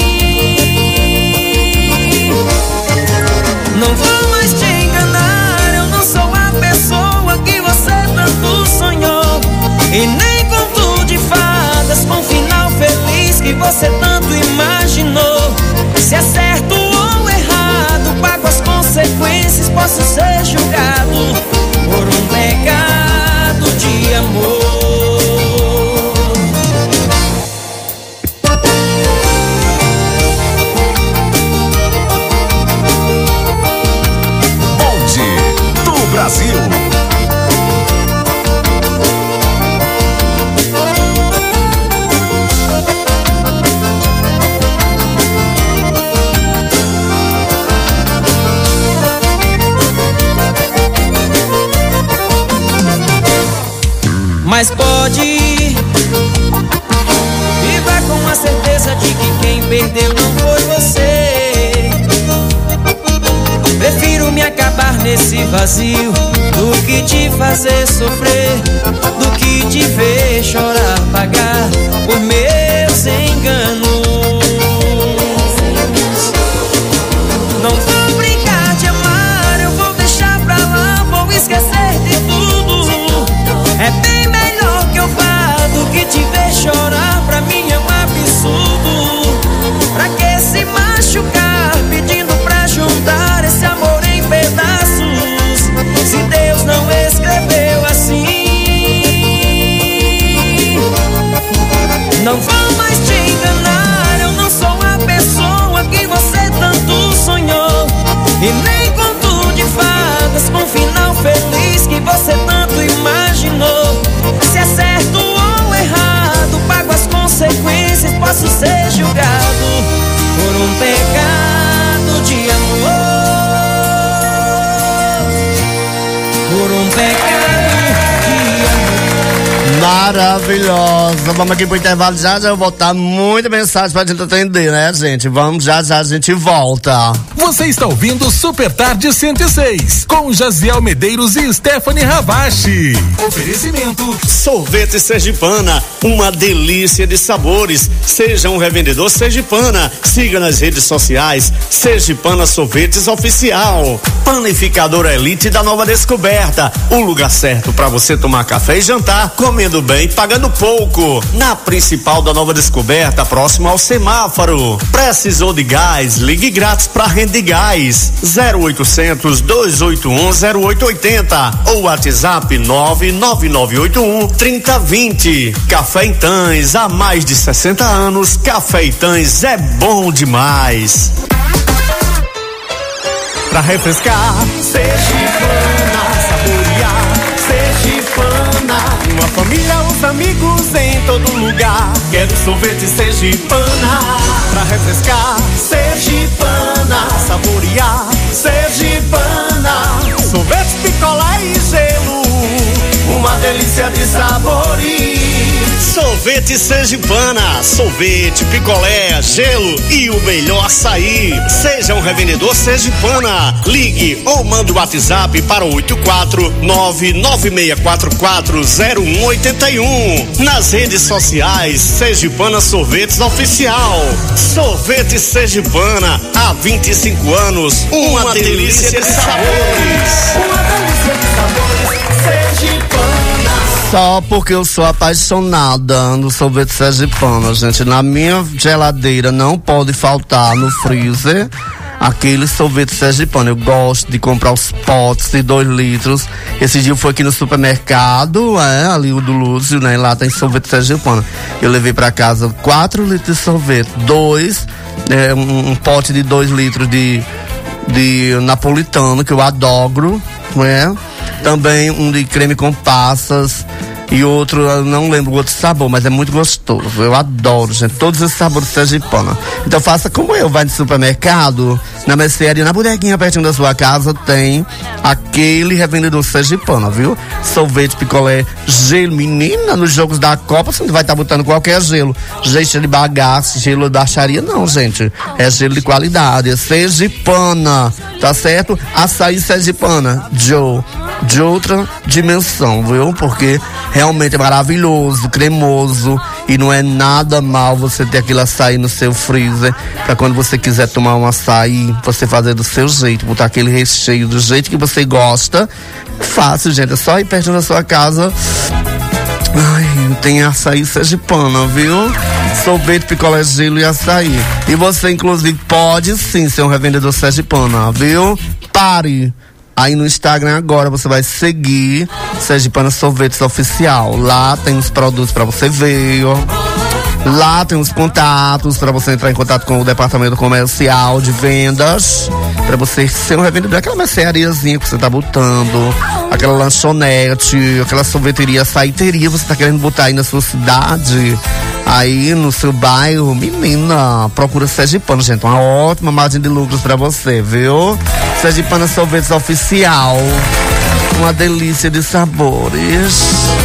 Não vou mais te enganar, eu não sou a pessoa que você tanto sonhou, e nem conto de fadas com final feliz que você tanto imaginou. Se é certo ou errado, pago as consequências, posso ser julgado por um pecado de amor. Bonde do Brasil. Mas pode ir, viva com a certeza de que quem perdeu não foi você. Prefiro me vazio do que te fazer sofrer, do que te ver chorar, pagar por meus enganos. Não vou brincar de amar, eu vou deixar pra lá, vou esquecer de tudo. É bem melhor que eu vá do que te ver chorar, pra mim é um absurdo. Pra que se machucar pedindo pra juntar esse amor em pedaços, se Deus não escreveu assim? Não vou mais te enganar, eu não sou a pessoa que você tanto sonhou, e nem conto de fadas com final feliz que você tanto imaginou. Se é certo ou errado, pago as consequências, posso ser julgado por um pecado de amor, por um pecado de amor. Maravilhosa. Vamos aqui pro intervalo, já eu vou botar muita mensagem pra gente atender, né, gente? Vamos, já a gente volta. Você está ouvindo Super Tarde 106, com Jaziel Medeiros e Stephanie Ravache. Oferecimento Sorvete Sergipana, uma delícia de sabores. Seja um revendedor Sergipana. Siga nas redes sociais Sergipana Sorvetes Oficial. Panificadora Elite da Nova Descoberta, o lugar certo para você tomar café e jantar, comendo bem e pagando pouco. Na principal da Nova Descoberta, próximo ao semáforo. Precisou de gás? Ligue grátis para Rede Gás 0800 281 0880 ou WhatsApp 99981 3020. Café Itãs, há mais de 60 anos, Café Itãs é bom demais. Pra refrescar, Sergipana, saborear, Sergipana. Uma família, os amigos em todo lugar. Quero sorvete Sergipana. Pra refrescar, Sergipana, saborear, Sergipana. Sorvete, picolé e gelo, uma delícia de sabores. Sorvete Sergipana, sorvete, picolé, gelo e o melhor açaí. Seja um revendedor Sergipana. Ligue ou mande o WhatsApp para o 84996440181. Nas redes sociais Sergipana Sorvetes Oficial. Sorvete Sergipana, há 25 anos, uma delícia de sabores. Uma delícia de sabores, Sergipana. Só porque eu sou apaixonada no sorvete sergipano, gente. Na minha geladeira não pode faltar no freezer aquele sorvete sergipano. Eu gosto de comprar os potes de 2 litros. Esse dia eu fui aqui no supermercado, ali o do Lúcio, né? Lá tem sorvete sergipano. Eu levei pra casa 4 litros de sorvete, um pote de 2 litros de napolitano, que eu adoro, né? Também um de creme com passas e outro, eu não lembro o outro sabor, mas é muito gostoso. Eu adoro, gente, todos esses sabores sergipana. Então faça como eu, vai no supermercado, na mercearia, na bodeguinha pertinho da sua casa, tem aquele revendedor sergipana, viu? Sorvete, picolé, gelo. Menina, nos jogos da Copa você não vai estar botando qualquer gelo. Gelo de bagaço, gelo da acharia, não, gente. É gelo de qualidade, é sergipana, tá certo? Açaí sergipana, de outra dimensão, viu? Porque realmente é maravilhoso, cremoso, e não é nada mal você ter aquele açaí no seu freezer, pra quando você quiser tomar um açaí, você fazer do seu jeito, botar aquele recheio do jeito que você gosta. Fácil, gente, é só ir perto da sua casa. Ai, tem açaí sergipana, viu? Sorvete, picolé, gelo e açaí. E você, inclusive, pode sim ser um revendedor sergipana, viu? Pare! Aí no Instagram agora você vai seguir Sergipana Sorvetes Oficial. Lá tem os produtos pra você ver, ó. Lá tem os contatos pra você entrar em contato com o departamento comercial de vendas, pra você ser um revendedor, aquela merceariazinha que você tá botando, aquela lanchonete, aquela sorveteria, açaiteria, você tá querendo botar aí na sua cidade, aí no seu bairro. Menina, procura Sergipana, gente, uma ótima margem de lucros pra você, viu? Sergipana Sorvetes Oficial, uma delícia de sabores.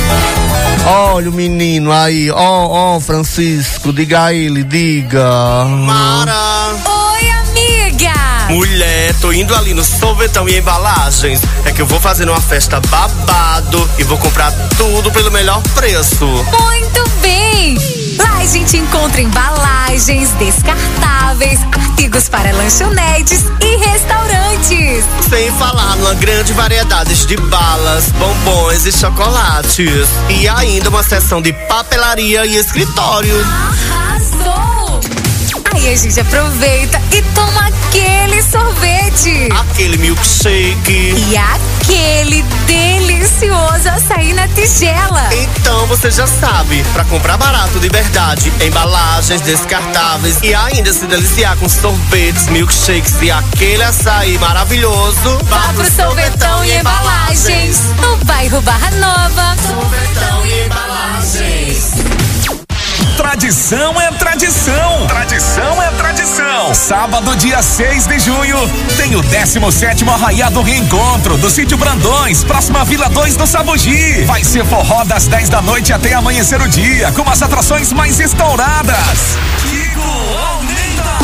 Olha o menino aí, ó, Francisco, diga a ele, diga. Mara. Oi, amiga. Mulher, tô indo ali no Sorvetão e Embalagens. É que eu vou fazer uma festa babado e vou comprar tudo pelo melhor preço. Muito bem! Lá a gente encontra embalagens, descartáveis, artigos para lanchonetes e restaurantes. Sem falar numa grande variedade de balas, bombons e chocolates. E ainda uma seção de papelaria e escritório. Arrasou! Aí a gente aproveita e toma aquele sorvete. Aquele milkshake. E aquele delicioso açaí na tigela. Então você já sabe, pra comprar barato de verdade, embalagens descartáveis e ainda se deliciar com sorvetes, milkshakes e aquele açaí maravilhoso, vá pro Sorvetão e Embalagens, no bairro Barra Nova. Sorvetão e Embalagens. Tradição é tradição. Tradição é tradição. Sábado, dia 6 de junho, tem o 17º Arraiado Reencontro do Sítio Brandões, próxima Vila 2 do Sabugi. Vai ser forró das 10 da noite até amanhecer o dia, com as atrações mais estouradas. Kiko Almeida,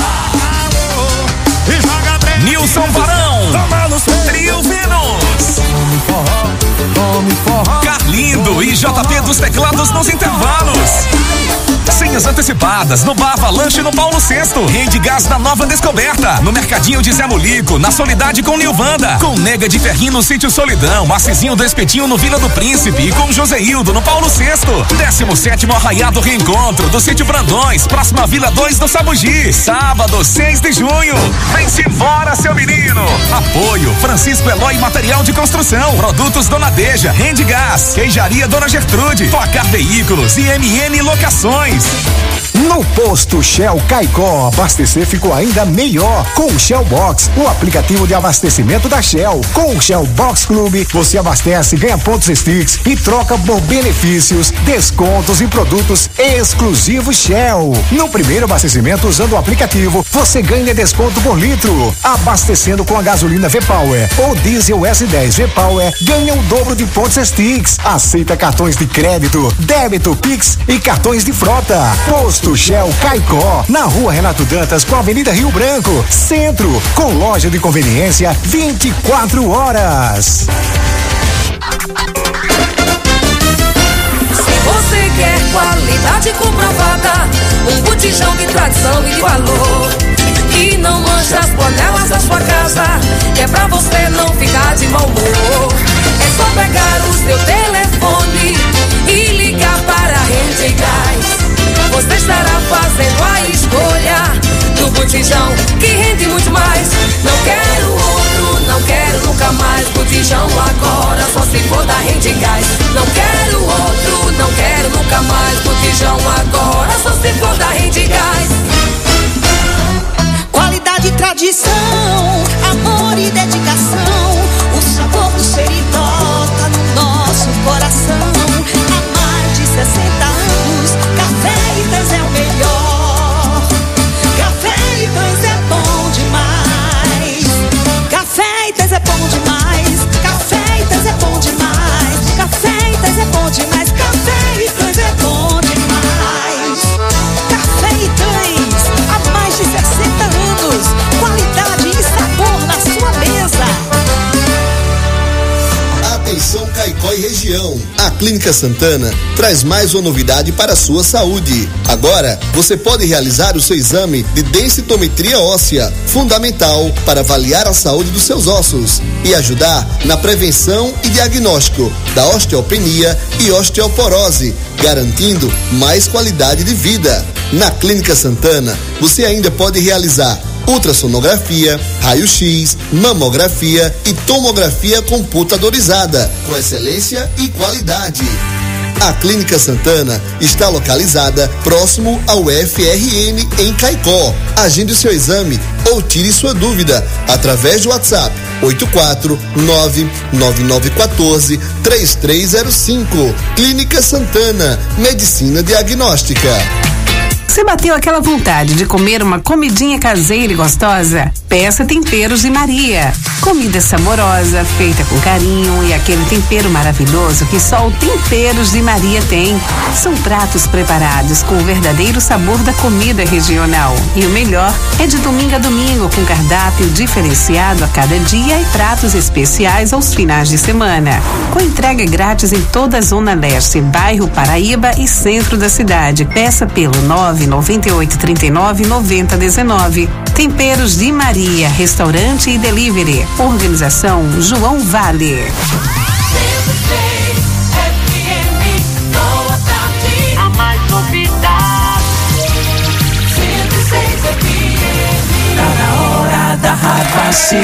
Nilson Barão, Trio Vênus, Carlindo e JP dos Teclados nos intervalos. Senhas antecipadas no Bar Avalanche no Paulo VI. Rende Gás na Nova Descoberta. No Mercadinho de Zé Molico, na Solidade com Nilvanda. Com Nega de Ferrinho no Sítio Solidão. Acizinho do Espetinho no Vila do Príncipe. E com Joseildo no Paulo VI. 17º Arraiado Reencontro do Sítio Brandões. Próxima Vila 2 do Sabugi. Sábado, 6 de junho. Vem-se embora, seu menino. Apoio Francisco Eloy Material de Construção. Produtos Dona Deja. Rende Gás. Queijaria Dona Gertrude. Placar Veículos e MN Locações. No posto Shell Caicó, abastecer ficou ainda melhor com o Shell Box, o aplicativo de abastecimento da Shell. Com o Shell Box Clube, você abastece, ganha pontos Sticks e troca por benefícios, descontos e produtos exclusivos Shell. No primeiro abastecimento usando o aplicativo, você ganha desconto por litro. Abastecendo com a gasolina V-Power ou diesel S10 V-Power, ganha o dobro de pontos Sticks. Aceita cartões de crédito, débito, Pix e cartões de frota. Posto Shell Caicó, na Rua Renato Dantas com a Avenida Rio Branco, Centro, com loja de conveniência 24 horas. Se você quer qualidade comprovada, um botijão de tradição e de valor, que não mancha as panelas da sua casa, que é pra você não ficar de mau humor. É só pegar o seu telefone e ligar para a Rede Gás. Você estará fazendo a escolha do botijão que rende muito mais. Não quero outro, não quero nunca mais. Botijão agora só se for da Rede Gás. Não quero outro, não quero nunca mais. Botijão agora só se for da Rede Gás. Qualidade e tradição, amor e dedicação. O sabor do Seridó no nosso coração. Há mais de 60 anos, Café Itãs é o melhor. Café Itãs é bom demais. Café Itãs é bom demais. Café Itãs é bom demais. Café Itãs é bom demais. Café Itãs é bom demais. Café Itãs, há mais de 60 anos. Qualidade e sabor na sua mesa. Atenção Caicó e região, a Clínica Santana traz mais uma novidade para a sua saúde. Agora, você pode realizar o seu exame de densitometria óssea, fundamental para avaliar a saúde dos seus ossos e ajudar na prevenção e diagnóstico da osteopenia e osteoporose, garantindo mais qualidade de vida. Na Clínica Santana, você ainda pode realizar ultrassonografia, raio-x, mamografia e tomografia computadorizada, com excelência e qualidade. A Clínica Santana está localizada próximo ao FRN em Caicó. Agende o seu exame ou tire sua dúvida através do WhatsApp 849-9914-3305. Clínica Santana, Medicina Diagnóstica. Você bateu aquela vontade de comer uma comidinha caseira e gostosa? peça Temperos de Maria. Comida saborosa, feita com carinho e aquele tempero maravilhoso que só o Temperos de Maria tem. São pratos preparados com o verdadeiro sabor da comida regional. E o melhor é de domingo a domingo, com cardápio diferenciado a cada dia e pratos especiais aos finais de semana. Com entrega grátis em toda a Zona Leste, bairro Paraíba e centro da cidade. Peça pelo 998399019. Temperos de Maria, restaurante e delivery. Organização João Vale. A mais novidade. 106 FM. Tá na hora da Ravassi.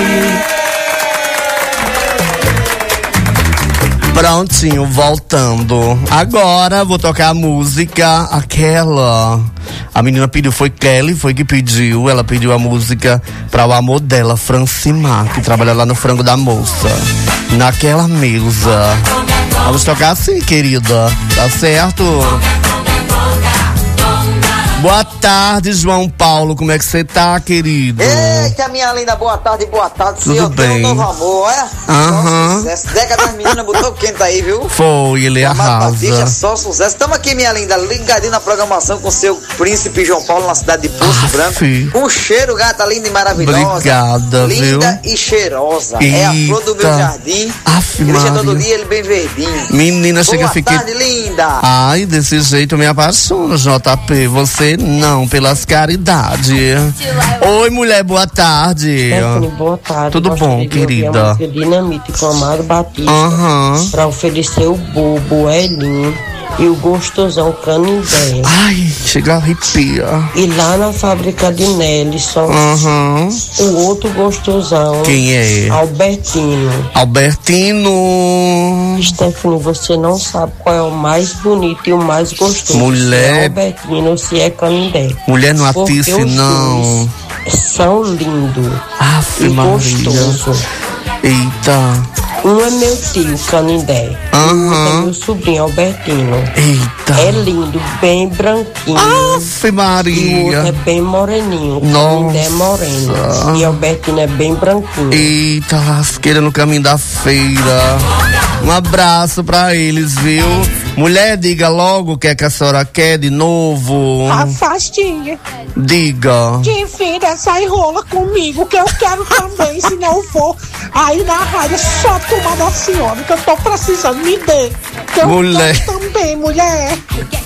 Prontinho, voltando. Agora vou tocar a música, aquela. A menina pediu, foi Kelly, foi que pediu. Ela pediu a música para o amor dela, Francimar, que trabalha lá no Frango da Moça. Naquela mesa. Vamos tocar assim, querida. Tá certo? Boa tarde, João Paulo. Como é que você tá, querido? Eita, minha linda, boa tarde. Tudo bem? Tenho um novo amor, olha. Aham. Sucesso. Zeca das meninas botou quente aí, viu? Foi, ele arrasa. Batista, só sucesso. Estamos aqui, minha linda, ligadinho na programação com o seu príncipe João Paulo, na cidade de Poço Branco. Um cheiro, gata linda e maravilhosa. Obrigada, linda viu? E cheirosa. Eita. É a flor do meu jardim. Deixa todo dia ele bem verdinho. Menina, chega a ficar. Boa tarde, linda. Ai, desse jeito me apaixona, JP. Você não, pelas caridades. Oi, mulher, boa tarde. Boa tarde. Tudo bom, querida? Dinamite com Amado Batista. Aham. Pra oferecer o bobo, o Elinho e o gostosão Canindé. Ai, chega a arrepia. E lá na fábrica de Nelly, só o outro gostosão. Quem é? Albertino. Stephanie, você não sabe qual é o mais bonito e o mais gostoso. Mulher. Se é Albertino ou se é Canindé. Mulher, não atice, não. São lindos. Aff, e Maria. gostoso. Eita. Um é meu tio, Canindé. E outro é meu sobrinho, Albertino. Eita. É lindo, bem branquinho. Aff, Maria. E o outro é bem moreninho. Canindé é moreno. E Albertino é bem branquinho. Eita, lasqueira no caminho da feira. Um abraço pra eles, viu? Mulher, diga logo o que é que a senhora quer de novo. Afastinha. Diga. De filha, sai rola comigo, que eu quero também, se não for. Aí na rádio, só tomar da senhora, que eu tô precisando, me dê. Que eu mulher. quero também, mulher.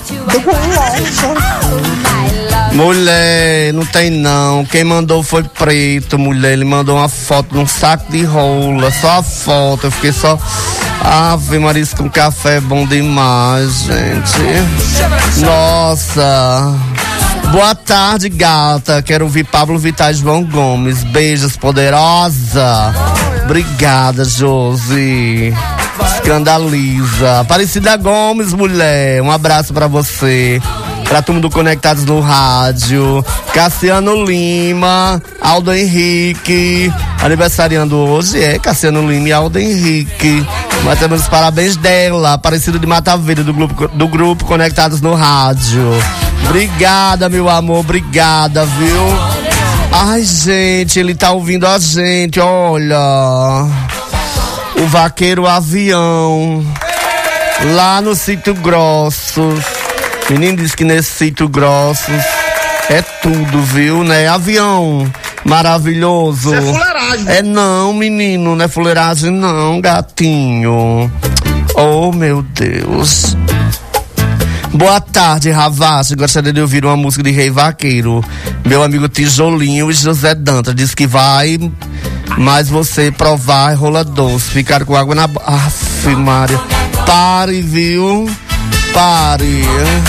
Mulher, não tem não. Quem mandou foi Preto, mulher. Ele mandou uma foto de um saco de rola. Só a foto. Eu fiquei só. Ave Maria, isso com café é bom demais, gente. Nossa. Boa tarde, gata. Quero ouvir Pablo Vittar e João Gomes. Beijos, poderosa. Obrigada, Josi. Escandaliza. Aparecida Gomes, mulher. Um abraço pra você. Pra todo mundo Conectados no Rádio. Cassiano Lima, Aldo Henrique. Aniversariando hoje é Cassiano Lima e Aldo Henrique. Nós temos os parabéns dela, Aparecido de Mata Verde, do grupo Conectados no Rádio. Obrigada, meu amor, obrigada, viu? Ai, gente, ele tá ouvindo a gente, olha. O Vaqueiro Avião, lá no Sítio Grossos. Menino disse que nesse Sítio Grossos é tudo, viu, né? Avião maravilhoso. Isso é fuleiragem. É não, menino, não é fuleiragem não, gatinho. Oh, meu Deus. Boa tarde, Ravassi. Gostaria de ouvir uma música de Rei Vaqueiro. Meu amigo Tijolinho e José Dantas disse que vai, mas você provar rola doce. Ficar com água na boca. Aff, Maria. Pare, viu? Pare.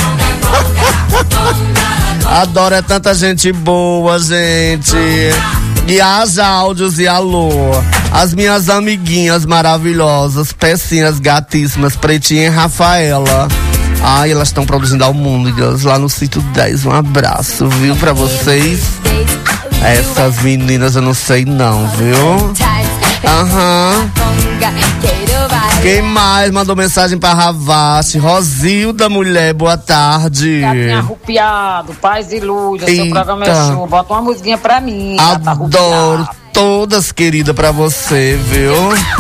Adoro, é tanta gente boa, gente. E as áudios e alô. As minhas amiguinhas maravilhosas, pecinhas gatíssimas, Pretinha e Rafaela. Ai, elas estão produzindo almôndegas lá no Sítio 10. Um abraço, viu, pra vocês. Essas meninas eu não sei não, viu? Aham. Quem mais mandou mensagem pra Ravache? Rosilda, mulher, boa tarde. Gatinha arrupiado, paz e luz, seu programa é show. Bota uma musiquinha pra mim. Adoro todas, querida, pra você, viu?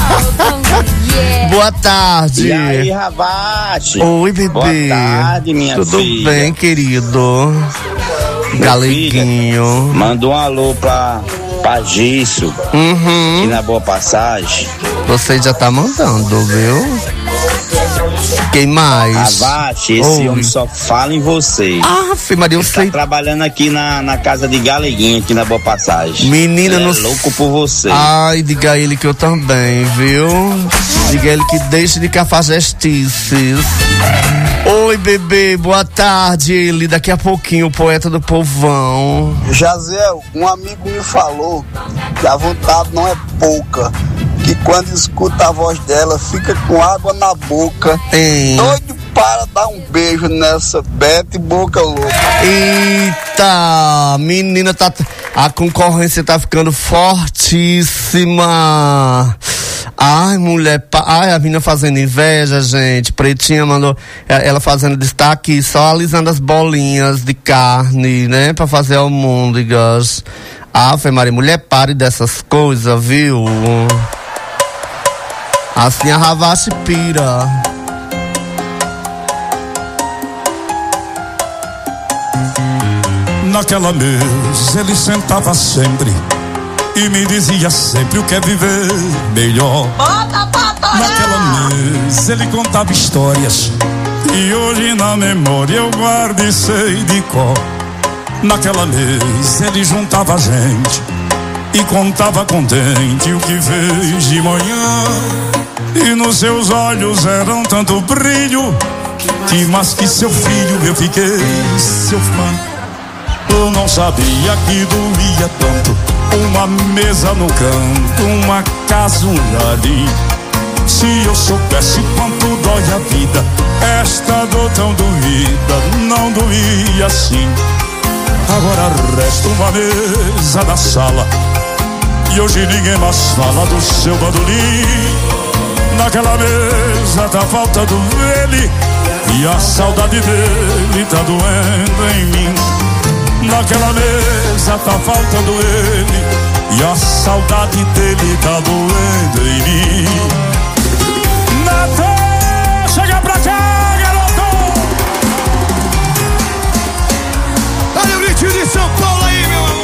Boa tarde. E aí, Ravache? Oi, bebê. Boa tarde, minha Tudo filha. Tudo bem, querido? Galeguinho. Manda um alô pra Gisso, aqui na Boa Passagem. Você já tá mandando, viu? Quem mais? Ravache, esse homem só fala em você. Maria, eu sei. Tá trabalhando aqui na casa de Galeguinho, aqui na Boa Passagem. Menina, ele é louco por você. Ai, diga a ele que eu também, viu? Diga a ele que deixe de cafajestices. Oi, bebê, boa tarde. Ele, daqui a pouquinho, o poeta do povão. Jaziel, um amigo me falou que a vontade não é pouca, que quando escuta a voz dela fica com água na boca. Doido para dar um beijo nessa Bete Boca Louca. Eita, menina, a concorrência tá ficando fortíssima. Ai, mulher, ai, a menina fazendo inveja, gente. Pretinha mandou ela fazendo destaque, só alisando as bolinhas de carne, né, pra fazer ao mundo, digas. Fê Maria, mulher, pare dessas coisas, viu? Assim a Ravache pira. Naquela mesa ele sentava sempre e me dizia sempre o que é viver melhor. Naquela mesa ele contava histórias e hoje na memória eu guardo e sei de cor. Naquela mesa ele juntava gente e contava contente o que fez de manhã. E nos seus olhos eram tanto brilho que mais que seu filho eu fiquei seu fã. Eu não sabia que doía tanto uma mesa no canto, uma casa, um jardim. Se eu soubesse quanto dói a vida, esta dor tão doída não doía assim. Agora resta uma mesa na sala e hoje ninguém mais fala do seu bandolim. Naquela mesa tá faltando ele e a saudade dele tá doendo em mim. Naquela mesa tá faltando ele e a saudade dele tá doendo em mim. Natal, chega pra cá, garoto! Olha o gritinho de São Paulo aí, meu amor!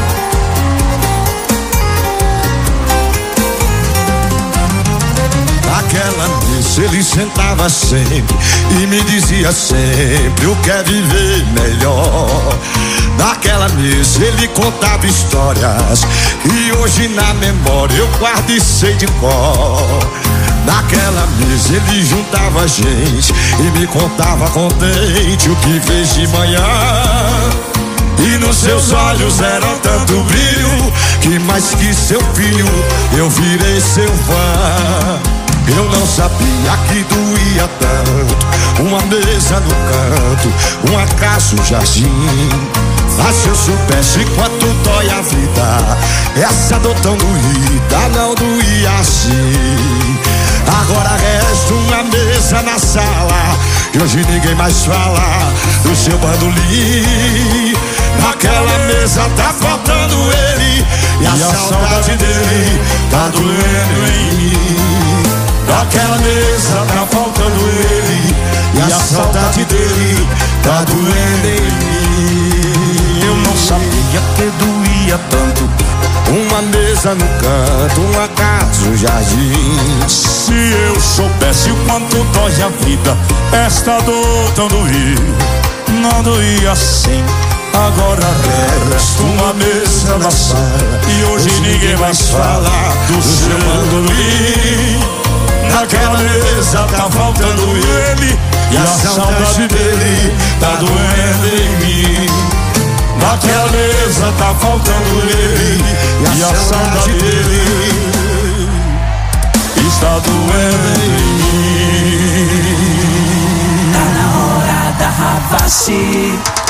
Naquela mesa ele sentava sempre e me dizia sempre o que é viver melhor. Naquela mesa ele contava histórias e hoje na memória eu guardo e sei de cor. Naquela mesa ele juntava gente e me contava contente o que fez de manhã. E nos seus olhos era tanto brilho que mais que seu filho eu virei seu fã. Eu não sabia que doía tanto uma mesa no canto, uma casa, um jardim. Mas se eu soubesse quanto dói a vida, essa dor tão doída não doía assim. Agora resta uma mesa na sala e hoje ninguém mais fala do seu bandolim. Naquela mesa tá faltando ele e a saudade dele tá doendo em mim. Naquela mesa tá faltando ele e a saudade dele tá doendo em mim. Eu não sabia que doía tanto uma mesa no canto, uma casa, um jardim. Se eu soubesse o quanto dói a vida, esta dor tão doía não doía assim. Agora resta uma mesa na sala e hoje ninguém mais fala do seu bandolim. Naquela mesa tá faltando ele e a saudade dele tá doendo em mim. Naquela mesa tá faltando ele e a saudade dele está doendo em mim. Tá na hora da Ravache.